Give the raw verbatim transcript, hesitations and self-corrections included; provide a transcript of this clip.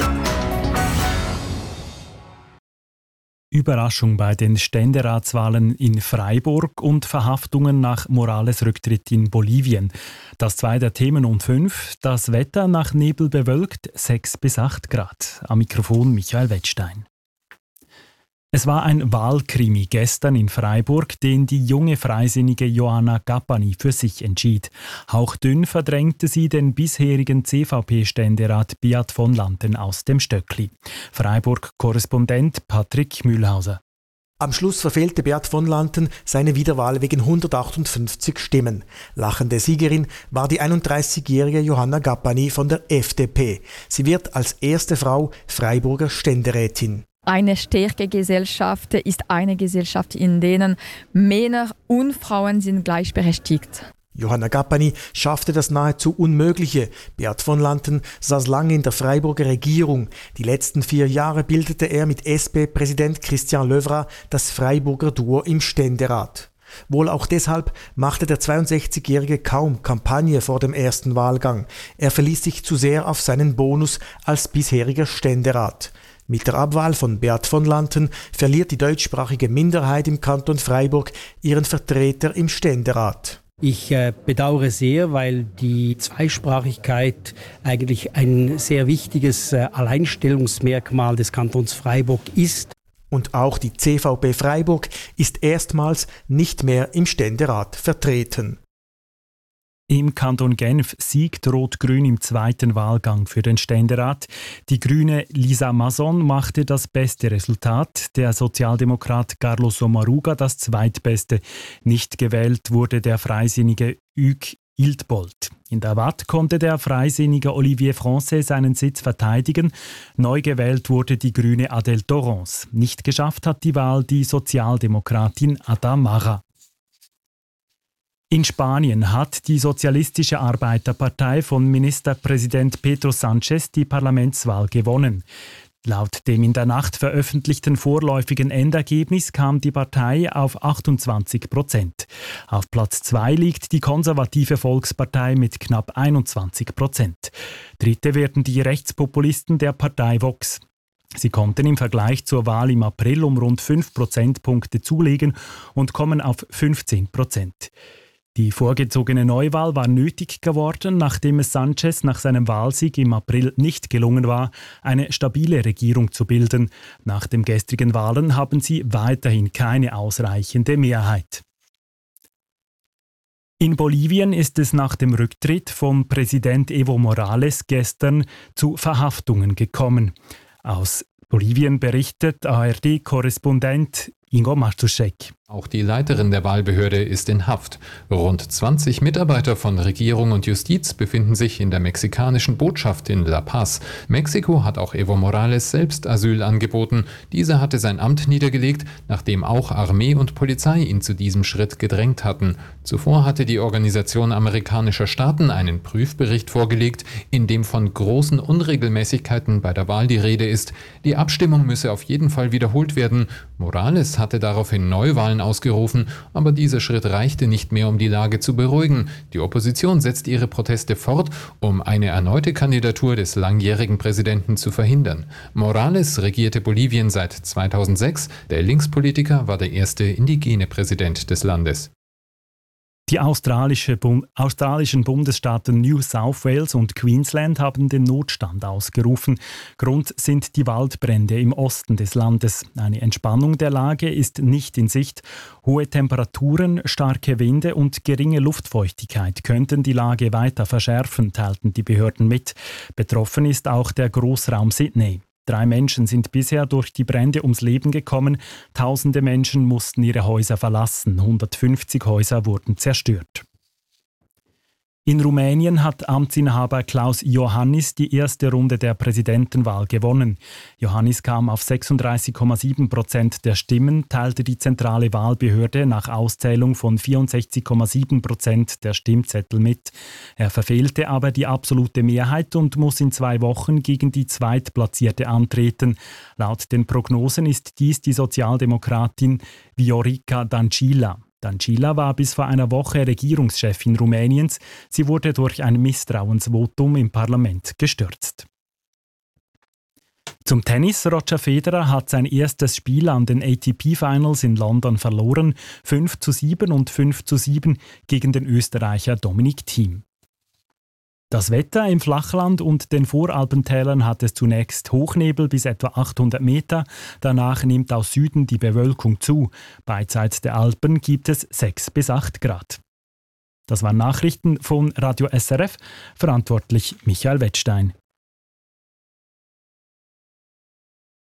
Überraschung bei den Ständeratswahlen in Freiburg und Verhaftungen nach Morales Rücktritt in Bolivien. Das zwei der Themen um fünf. Das Wetter nach Nebel bewölkt, sechs bis acht Grad. Am Mikrofon Michael Wettstein. Es war ein Wahlkrimi gestern in Freiburg, den die junge Freisinnige Johanna Gappani für sich entschied. Hauchdünn verdrängte sie den bisherigen C V P-Ständerat Beat von Lanten aus dem Stöckli. Freiburg-Korrespondent Patrick Mühlhauser. Am Schluss verfehlte Beat von Lanten seine Wiederwahl wegen hundertachtundfünfzig Stimmen. Lachende Siegerin war die einunddreißigjährige Johanna Gappani von der F D P. Sie wird als erste Frau Freiburger Ständerätin. Eine starke Gesellschaft ist eine Gesellschaft, in der Männer und Frauen sind gleichberechtigt. Johanna Gappani schaffte das nahezu Unmögliche. Beat von Lanten saß lange in der Freiburger Regierung. Die letzten vier Jahre bildete er mit S P-Präsident Christian Löwra das Freiburger Duo im Ständerat. Wohl auch deshalb machte der zweiundsechzigjährige kaum Kampagne vor dem ersten Wahlgang. Er verließ sich zu sehr auf seinen Bonus als bisheriger Ständerat. Mit der Abwahl von Beat von Lanten verliert die deutschsprachige Minderheit im Kanton Freiburg ihren Vertreter im Ständerat. Ich äh, bedauere sehr, weil die Zweisprachigkeit eigentlich ein sehr wichtiges äh, Alleinstellungsmerkmal des Kantons Freiburg ist. Und auch die C V P Freiburg ist erstmals nicht mehr im Ständerat vertreten. Im Kanton Genf siegt Rot-Grün im zweiten Wahlgang für den Ständerat. Die Grüne Lisa Masson machte das beste Resultat, der Sozialdemokrat Carlos Sommaruga das zweitbeste. Nicht gewählt wurde der freisinnige Hugues Iltbold. In der Watt konnte der freisinnige Olivier Francais seinen Sitz verteidigen. Neu gewählt wurde die Grüne Adèle Torrens. Nicht geschafft hat die Wahl die Sozialdemokratin Ada Mara. In Spanien hat die Sozialistische Arbeiterpartei von Ministerpräsident Pedro Sánchez die Parlamentswahl gewonnen. Laut dem in der Nacht veröffentlichten vorläufigen Endergebnis kam die Partei auf achtundzwanzig Prozent. Auf Platz zwei liegt die konservative Volkspartei mit knapp einundzwanzig Prozent. Dritte werden die Rechtspopulisten der Partei Vox. Sie konnten im Vergleich zur Wahl im April um rund fünf Prozentpunkte zulegen und kommen auf fünfzehn Prozent. Die vorgezogene Neuwahl war nötig geworden, nachdem es Sánchez nach seinem Wahlsieg im April nicht gelungen war, eine stabile Regierung zu bilden. Nach den gestrigen Wahlen haben sie weiterhin keine ausreichende Mehrheit. In Bolivien ist es nach dem Rücktritt von Präsident Evo Morales gestern zu Verhaftungen gekommen. Aus Bolivien berichtet A R D-Korrespondent Ingo Martuszek. Auch die Leiterin der Wahlbehörde ist in Haft. Rund zwanzig Mitarbeiter von Regierung und Justiz befinden sich in der mexikanischen Botschaft in La Paz. Mexiko hat auch Evo Morales selbst Asyl angeboten. Dieser hatte sein Amt niedergelegt, nachdem auch Armee und Polizei ihn zu diesem Schritt gedrängt hatten. Zuvor hatte die Organisation amerikanischer Staaten einen Prüfbericht vorgelegt, in dem von großen Unregelmäßigkeiten bei der Wahl die Rede ist. Die Abstimmung müsse auf jeden Fall wiederholt werden. Morales hatte daraufhin Neuwahlen ausgerufen, aber dieser Schritt reichte nicht mehr, um die Lage zu beruhigen. Die Opposition setzt ihre Proteste fort, um eine erneute Kandidatur des langjährigen Präsidenten zu verhindern. Morales regierte Bolivien seit zweitausendsechs. Der Linkspolitiker war der erste indigene Präsident des Landes. Die australische Bund- australischen Bundesstaaten New South Wales und Queensland haben den Notstand ausgerufen. Grund sind die Waldbrände im Osten des Landes. Eine Entspannung der Lage ist nicht in Sicht. Hohe Temperaturen, starke Winde und geringe Luftfeuchtigkeit könnten die Lage weiter verschärfen, teilten die Behörden mit. Betroffen ist auch der Großraum Sydney. Drei Menschen sind bisher durch die Brände ums Leben gekommen. Tausende Menschen mussten ihre Häuser verlassen. hundertfünfzig Häuser wurden zerstört. In Rumänien hat Amtsinhaber Klaus Iohannis die erste Runde der Präsidentenwahl gewonnen. Iohannis kam auf sechsunddreißig Komma sieben Prozent der Stimmen, teilte die zentrale Wahlbehörde nach Auszählung von vierundsechzig Komma sieben Prozent der Stimmzettel mit. Er verfehlte aber die absolute Mehrheit und muss in zwei Wochen gegen die Zweitplatzierte antreten. Laut den Prognosen ist dies die Sozialdemokratin Viorica Dăncilă. Dăncilă war bis vor einer Woche Regierungschefin Rumäniens. Sie wurde durch ein Misstrauensvotum im Parlament gestürzt. Zum Tennis. Roger Federer hat sein erstes Spiel an den A T P Finals in London verloren. fünf zu sieben und fünf zu sieben gegen den Österreicher Dominic Thiem. Das Wetter im Flachland und den Voralpentälern hat es zunächst Hochnebel bis etwa achthundert Meter. Danach nimmt aus Süden die Bewölkung zu. Beidseits der Alpen gibt es sechs bis acht Grad. Das waren Nachrichten von Radio S R F, verantwortlich Michael Wettstein.